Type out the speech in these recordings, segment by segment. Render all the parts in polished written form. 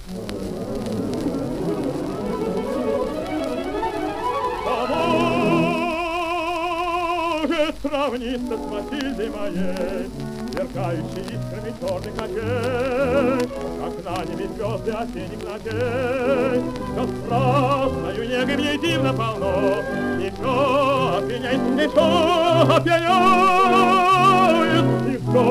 Сравнится с Матильдой моей, сверкающей искрами черных ночей, как на небе звезды осенних ночей. Все страстною негой мне дивно полно, и все опьяняет, и все опьяняет, и все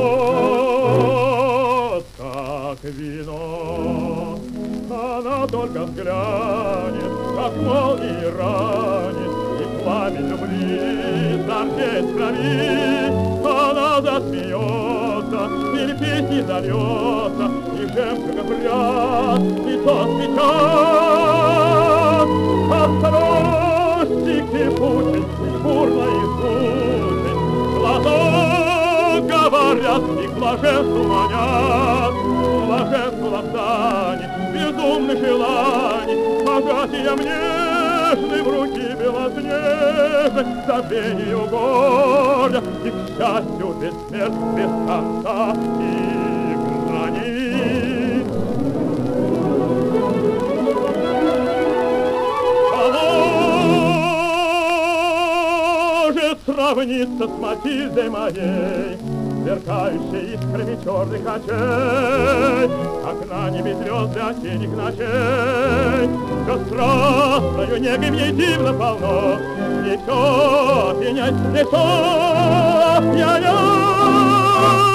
как вино. Она только взглянет, как молнией ранит, и пламень любви зажечь в крови. Она засмеется, или песни зальется, и жемчуга бряд, и тот печат. Острожник кипучий, и бурно изучий, глаза говорят, и блаженству манят, блаженству лаптани, безумных желаний, пожатием нежной в руки белоснежной, забвению горя и к счастью без смерти, без конца и границ. Может сравниться с Матильдой моей, сверкающей искрами черных очей, как на небе звезды осенних ночей. Все страстною негой мне дивно полно, и все опьянять, и все опьянять.